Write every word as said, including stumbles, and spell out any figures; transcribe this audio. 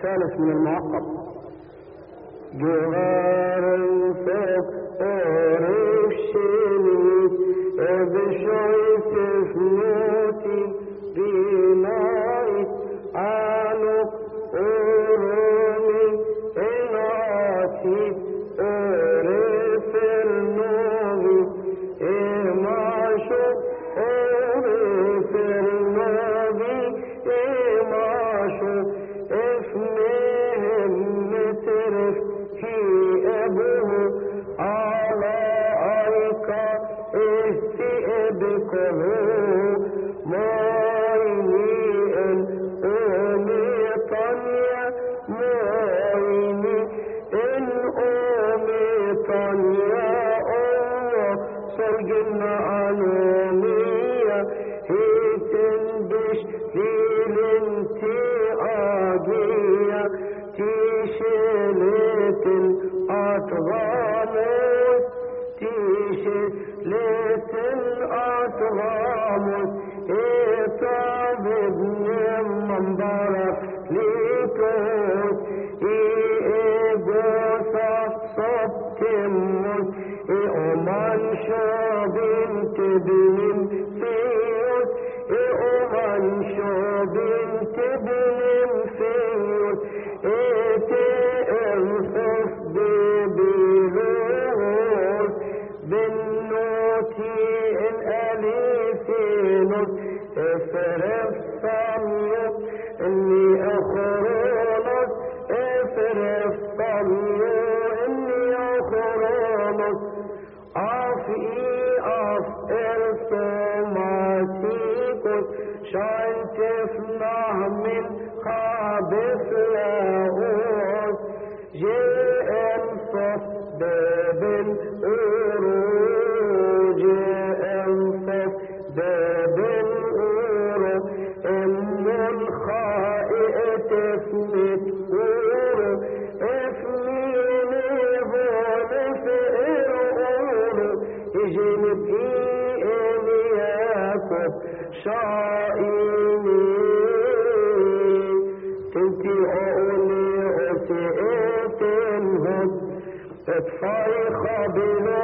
ثالث من المعقب. جوار الفوق ورشني بشويت فنوتي بناي عنق أوروني إناتي أورف النوبي إماشو أورف النوبي إماشو اسمهم مترف في أبوه على أيكا استئبكه مايني إن أمي طنيا مايني إن أمي طنيا الله سرجنا عنومية هي تندش ليلنتي آجية تيشلت الأطغاموس تيشلت الأطغاموس إطاب ابن منبرك ليكوس إيقوصا صبتموس إيقومان شابنت بنم فيوس إيقومان شابنت بنم فيوس إتئرفف ببلوس بالنوتي الأليفينوس افرف صميوس إني أخرونوس افرف صميوس إني أخرونوس أفئي أف إرسوماتيكوس شان تفناه من خابث لاغوس جئن صف بابن أورو جئن صف بابن أورو إن الخائئة اسمت أورو اسميني بون فئر أورو يجنب إيني ياكب شائيني تنتي أولي أتئتنهم اتفاي خابلو